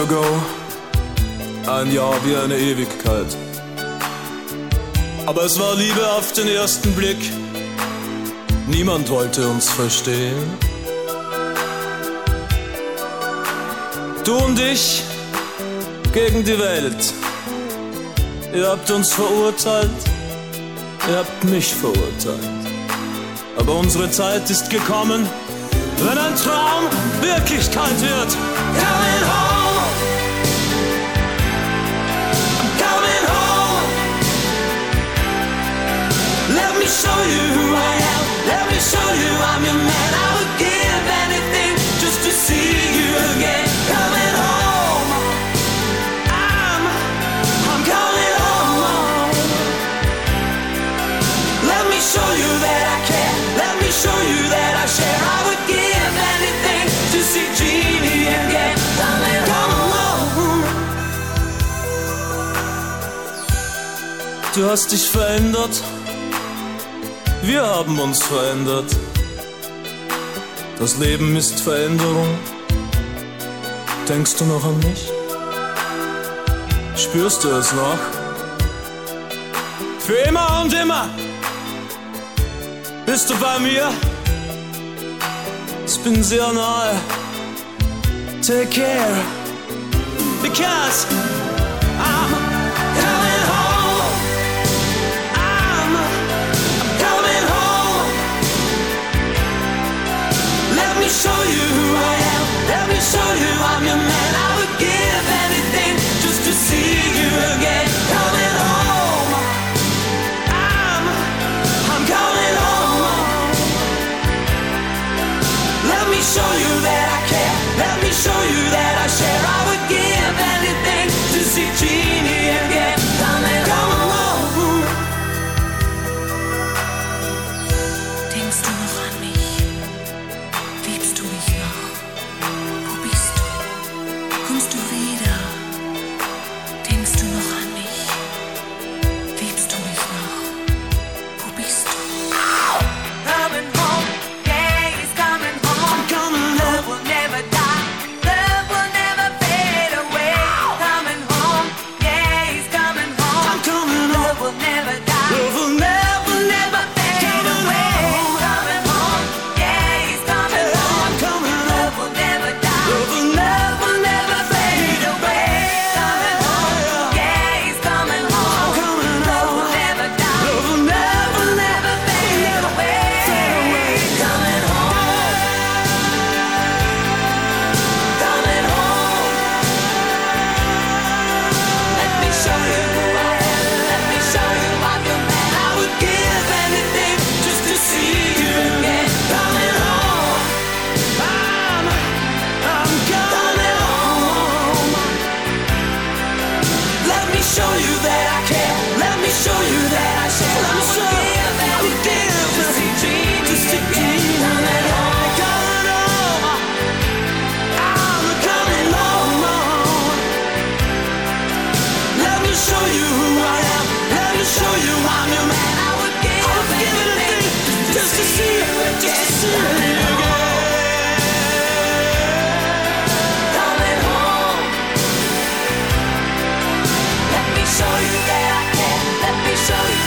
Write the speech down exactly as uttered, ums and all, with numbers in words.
ago, ein Jahr wie eine Ewigkeit. Aber es war Liebe auf den ersten Blick, niemand wollte uns verstehen. Du und ich gegen die Welt, ihr habt uns verurteilt, ihr habt mich verurteilt. Aber unsere Zeit ist gekommen, wenn ein Traum Wirklichkeit wird. Coming home, I'm coming home. Let me show you who I am, let me show you I'm your man. I would give anything just to see you again. Coming home, I'm, I'm coming home. Let me show you that I care, let me show you that I share. I would give anything to see Jeannie again. Coming home. Du hast dich verändert, wir haben uns verändert. Das Leben ist Veränderung. Denkst du noch an mich? Spürst du es noch? Für immer und immer bist du bei mir? Ich bin sehr nahe. Take care, because I'm coming home. I'm, I'm coming home. Let me show you who I am, let me show you I'm your man. I would give anything just to see you again. Coming home. I'm, I'm coming home. Let me show you that I care, let me show you that I share. I would give anything to see Jeannie again. Coming home. Denkst du noch an mich? Liebst du mich noch? Wo bist du? Kommst du wieder? Denkst du noch an mich? Liebst du mich noch? Wo bist du? Coming home, yeah, he's coming home. Love will never die, love will never fade away. Coming home, yeah, he's coming home. Love will never die, Love will never, never fade away. Coming home, yeah, he's coming home. Love will never die, Love will love will never fade away. Coming home, yeah, he's coming home. Love will never die, Love will never, never fade away. Coming home, coming home. Let me show you who I am, let me show you I'm your man. I would give anything just to see you again. Coming home, I'm, I'm coming home. Let me show you that I care, let me show you that I share. I would give anything to see Jeannie again. Coming home, coming home. I'm coming home. Let me show you who I am, let me show you I'm your man. I would give anything Just to see you, just to see you again. coming home. Let me show you that I care, let me show you